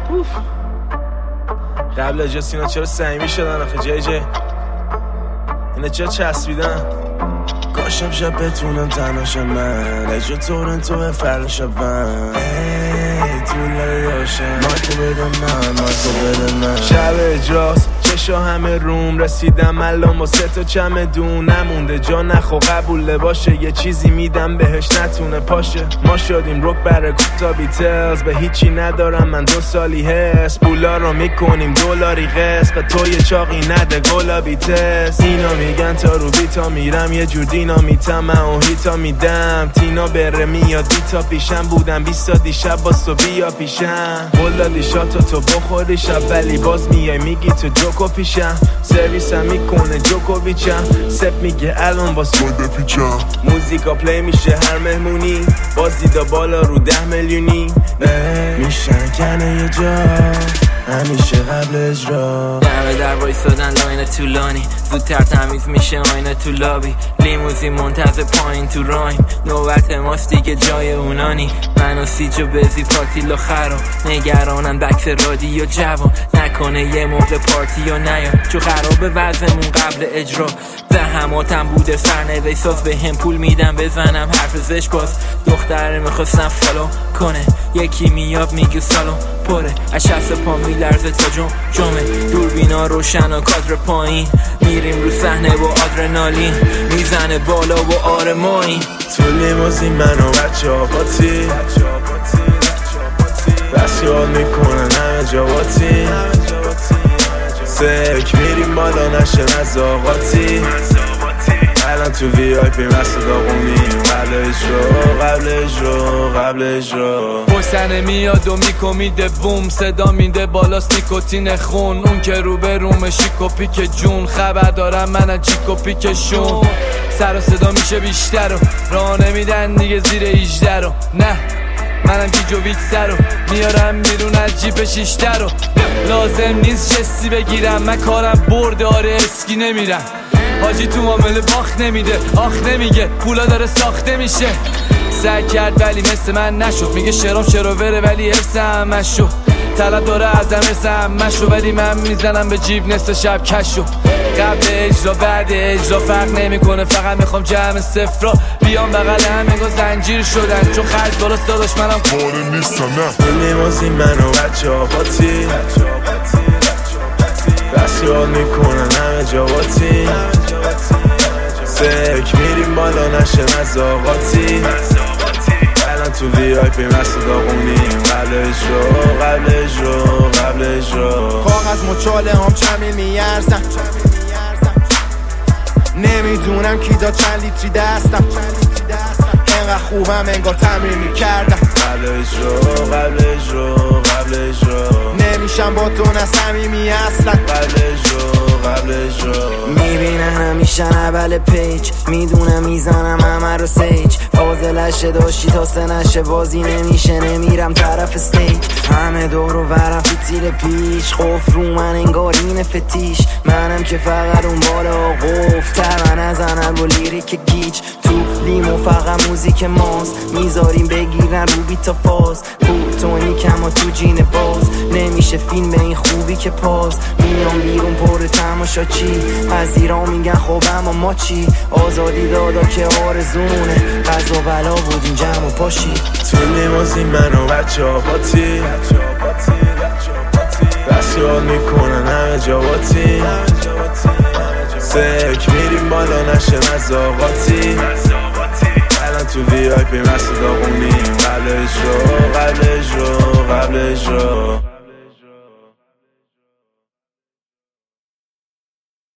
قبل اجاز اینا چرا صمیمی شدن آخه جی اینا چرا چسبیدن؟ کاشم شب بتونم تنهاشم من اجا تورنتو فردا شبم طول یاشم مارکو بده من شب اجاز چشا همه روم رسیدم الان با 3 تا چمدون نمونده جا نخو قبوله باشه یه چیزی میدم بهش نتونه پاشه ما شدیم روک برای کوتا بیتلز به هیچی ندارم من 2 سالی هست پولا رو میکنیم دلاری قسط به تو یه چاقی نده گلابی تست اینا میگن تا رو بیتا میرم یه جور دینامیتم من اون هیتا میدم تینا بره میاد بیتا پیشم بودم 20 دیشب باز تو بیا پیشم قول دادی شاتا تو بخوری شب ولی باز میای میگی تو جوکو پیشم سرویسم میکنه جوکوویچم سپ میگه الان باز گل بپیچم موزیکا پلی میشه هر مهمونی باز دیدا بالا رو 10 میلیونی میشن کنه یه جا همیشه قبل اجرا دمه در وایسادن لاین طولانی زودتر تمیز میشه آینه تو لابی لیموزین منتظر پایین تو رایم نوبت ماست دیگه جای اونانی من و سیجو بزی پاتیلو خراب نگرانم بکس رادیو جوان نکنه یه موقع پارتی یا نیا چو خراب وزمون قبل اجرا زحماتم بوده سرنوشت به هم پول میدم بزنم حرف زش باز دختره میخواستم فالو کنه یکی میاب میگه سالون پره از شست پا میلرزه تا جمعه دوربینا روشن و کادر پایین میریم رو صحنه با آدرنالین میزنه بالا و آرمایی تو لیموزین من و بچه ها پاتی بس یاد میکنن همه جا باتی سک میریم بالا نشه مزاقاتی الان تو وی آی پی مست داغونیم قبل اجرا حسنه میاد و میکمیده بوم صدا میده بالاست نیکوتین خون اون که رو به روم شیک و پیک جون خبر دارم من از جیک و پیکشون سر و صدا میشه بیشتر و راه نمیدن دیگه زیر 18 رو نه منم گیجویچ سر رو میارم بیرون از جیب 6 رو لازم نیست جستی بگیرم من کارم برده آره اسکی نمیرم حاجی تو معامله باخت نمیده آخ نمیگه پولا داره ساخته میشه سعی کرد ولی مثل من نشد میگه شرام شروره ولی حفظم مشو طلب داره ازم حفظم مشو ولی من میزنم به جیب نصف شب کشو قبل اجرا بعد اجرا فرق نمیکنه فقط میخوام جمع صفرا بیام بغل همه زنجیر شدن چون خرج بالاست داداش منم کاره نیستم نه لیموزین من و بچه ها پاتی بس یاد میکنن همه جا باتی سک میریم بالا نشه مزاقاتی الان تو وی آی پی مست داغونیم قبل اجرا کاغذ مچاله هم چمیل میارزم نمیدونم کی داد چند لیتری دستم اینقدر خوبم انگار تمرین میکردم قبل اجرا نمیشم با تو نصمیمی اصلا قبل اجرا میبینن همیشه اول پیج میدونم میزنم همه رو سیج فاضلشه داشتی تا سنشه بازی نمیشه نمیرم طرف استیج همه دور و برم فیتیل پیش قفل رو من انگار این فتیش منم که فقط اون بالا قفل من نزنم با لیریک گیج تو لیمو فقط موزیک ماست میذاریم بگیرن رو بیتا فاز پورتونیکم و تو جین باز نمیشه فیلم این خوبی که پاس میام بیرون پر تماشا چی از ایران میگن خب اما ما چی آزادی دادا که آرزونه قضا بلا بودیم جمع و پاشی تو لیموزین من و بچه ها پاتی بس یاد میکنن همه جا باتی سک میریم بالا نشه مزاقاتی الان تو وی آی پی مست داغونیم قبل اجرا